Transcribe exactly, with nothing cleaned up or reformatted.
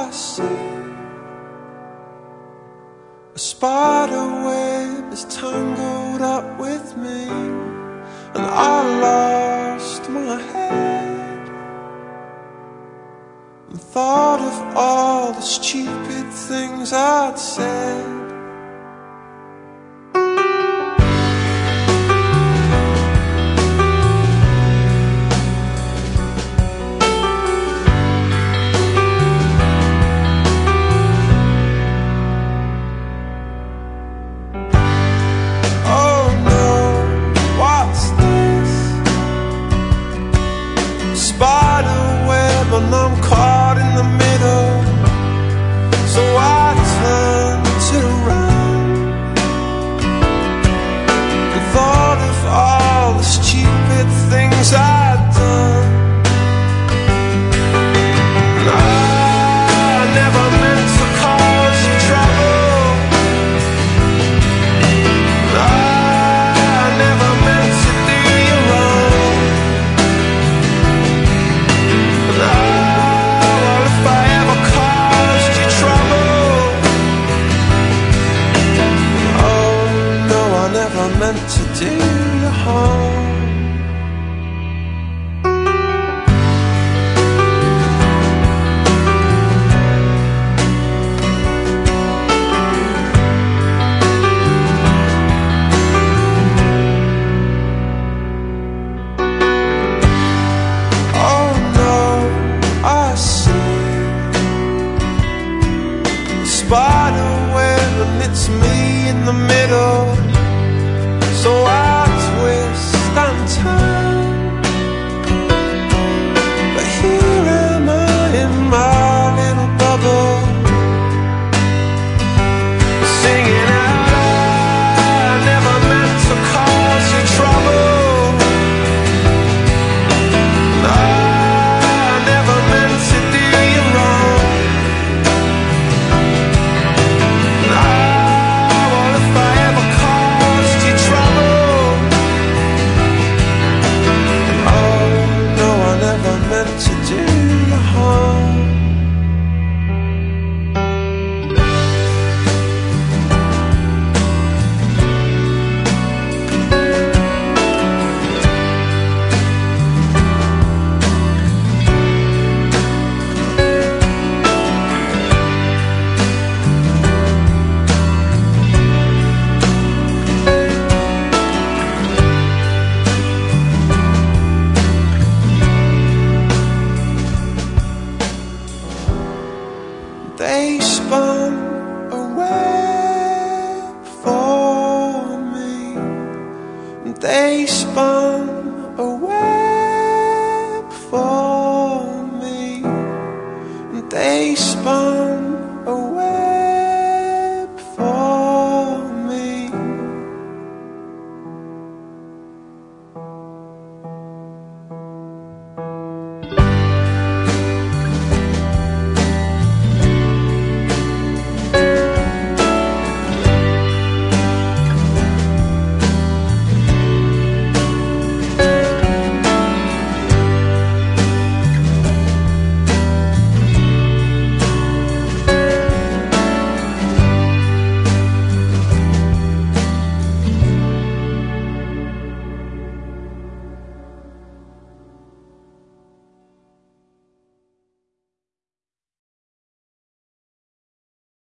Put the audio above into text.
I see a spider web is tangled up with me, and I lost my head and thought of all the stupid things I'd said. And I'm caught in the middle, so I turned it around and thought of all the stupid things I'd done. And I never meant to cause you trouble, and I never meant to do you wrong, and I meant to do you harm. Oh no, I see a spider web and it's me in the middle. So I twist and turn, but here am I in my little bubble, singing out, I never meant to cause you trouble, and I never meant to do you wrong, and I, well, if I ever caused you trouble, meant to do you harm. They spun a web for me, and they spun